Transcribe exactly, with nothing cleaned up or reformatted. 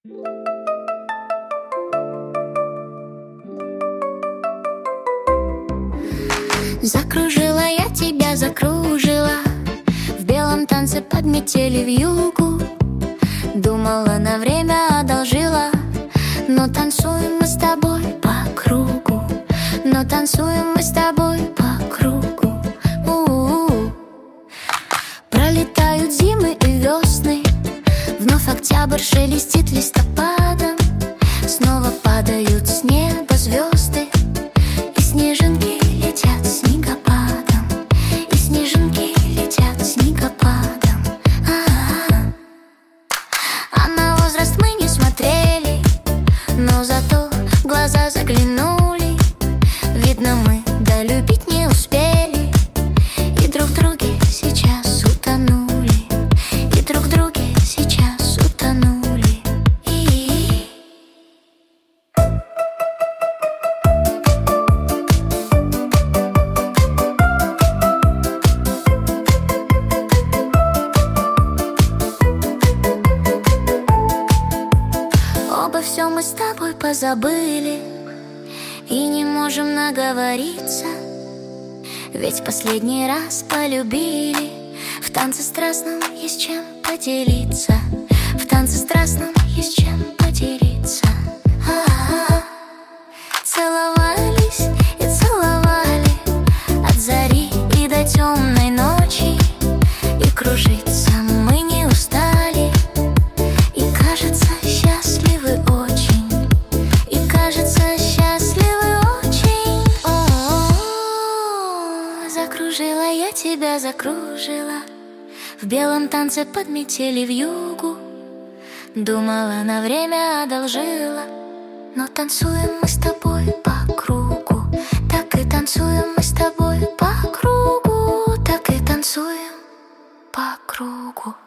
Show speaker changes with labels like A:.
A: Закружила я тебя, закружила, в белом танце под метели вьюгу. Думала, на время одолжила, но танцуем мы с тобой по кругу. Но танцуем мы с тобой по кругу. У-у-у. Пролетают зимы и весны, вновь октябрь шелестит листопадом. Снова падают с неба звезды, и снежинки летят снегопадом. И снежинки летят снегопадом. А-а-а. А на возраст мы не смотрели, но зато в глаза заглянули. Видно, мы да любить не успели, и друг в друге сейчас утонули. И друг в друге сейчас утонули. И-и-и. Оба все мы с тобой позабыли и не можем наговориться, ведь последний раз полюбили. В танце страстном есть чем поделиться. В танце страстном есть чем поделиться. А-а-а. Целовались и целовали от зари и до темной ночи, и кружиться мы не устали, и кажется счастливы очень. И кажется счастливы очень. О-о-о. Закружила я тебя, закружила, в белом танце под метели вьюгу. Думала, на время одолжила, но танцуем мы с тобой по кругу. Так и танцуем мы с тобой по кругу. Так и танцуем по кругу.